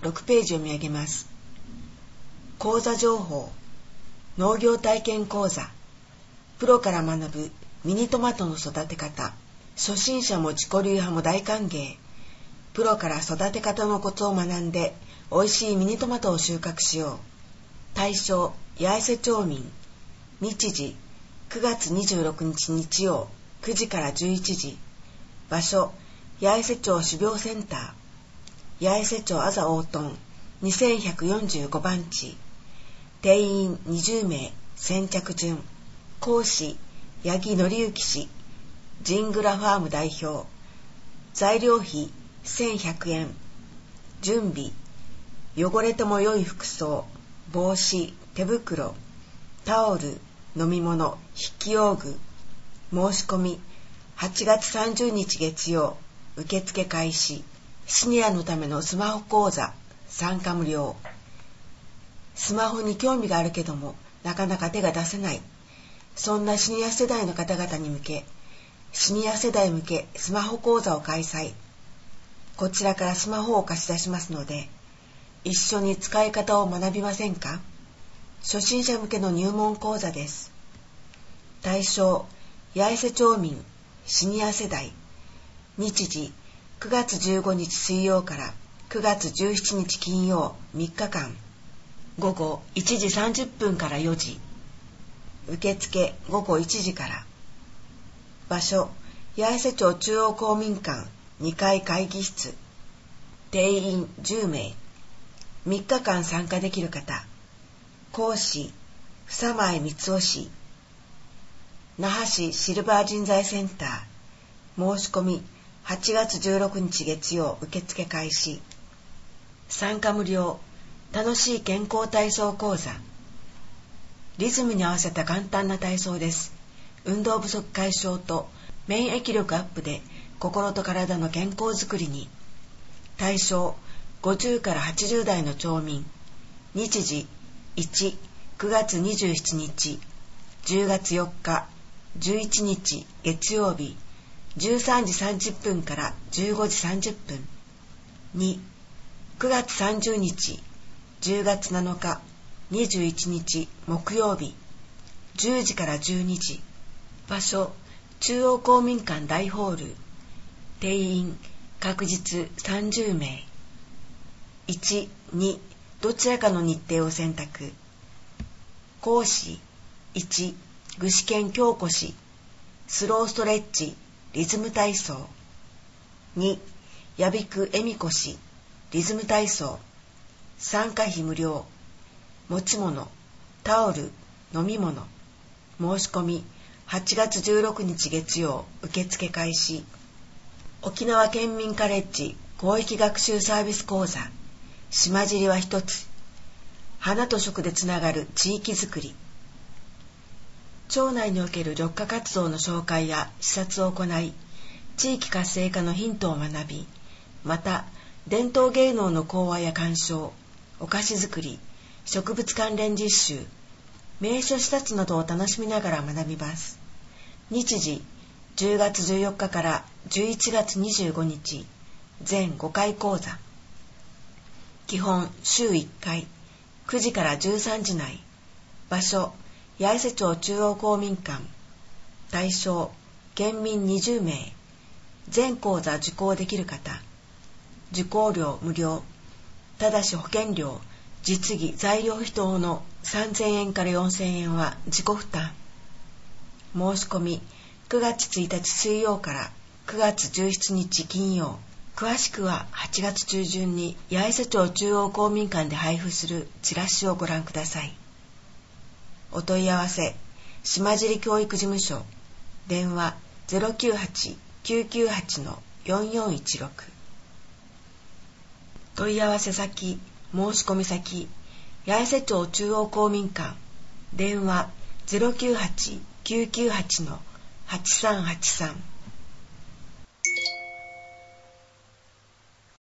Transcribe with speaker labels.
Speaker 1: 6ページを見上げます。講座情報、農業体験講座、プロから学ぶミニトマトの育て方、初心者も自己流派も大歓迎。プロから育て方のコツを学んで美味しいミニトマトを収穫しよう。対象、八重瀬町民。日時、9月26日日曜9時から11時。場所、八重瀬町種苗センター。八重瀬町あざ大トン2145番地。定員20名、先着順。講師、八木則之氏。ジングラファーム代表。材料費1100円。準備、汚れても良い服装、帽子、手袋、タオル、飲み物、筆記用具。申し込み、8月30日月曜、受付開始。シニアのためのスマホ講座、参加無料。スマホに興味があるけども、なかなか手が出せない。そんなシニア世代の方々に向け、シニア世代向けスマホ講座を開催。こちらからスマホを貸し出しますので、一緒に使い方を学びませんか？初心者向けの入門講座です。対象、八重瀬町民、シニア世代。日時、9月15日水曜から9月17日金曜3日間。午後1時30分から4時。受付午後1時から。場所、八重瀬町中央公民館2階会議室。定員10名。3日間参加できる方。講師、房前光雄氏。那覇市シルバー人材センター。申し込み、8月16日月曜受付開始。参加無料。楽しい健康体操講座。リズムに合わせた簡単な体操です。運動不足解消と免疫力アップで心と体の健康づくりに。対象、50から80代の町民。日時、1、9月27日、10月4日、11日月曜日、13時30分から15時30分。2、9月30日、10月7日、21日木曜日、10時から12時。場所、中央公民館大ホール。定員、確実30名。1、2、どちらかの日程を選択。講師、1、具志堅京子氏。スローストレッチ、リズム体操。2、矢比久恵美子氏。リズム体操。参加費無料。持ち物、タオル、飲み物。申し込み、8月16日月曜受付開始。沖縄県民カレッジ広域学習サービス講座。島尻は一つ。花と食でつながる地域づくり。町内における緑化活動の紹介や視察を行い、地域活性化のヒントを学び、また伝統芸能の講話や鑑賞、お菓子作り、植物関連実習、名所視察などを楽しみながら学びます。日時、10月14日から11月25日、全5回講座。基本週1回、9時から13時内。場所、八重瀬町中央公民館。対象、県民20名。全講座受講できる方。受講料無料。ただし保険料、実技材料費等の3000円から4000円は自己負担。申し込み、9月1日水曜から9月17日金曜。詳しくは8月中旬に八重瀬町中央公民館で配布するチラシをご覧ください。お問い合わせ、島尻教育事務所。電話 098-998-4416。問い合わせ先、申し込み先、八重瀬町中央公民館。電話 098-998-8383。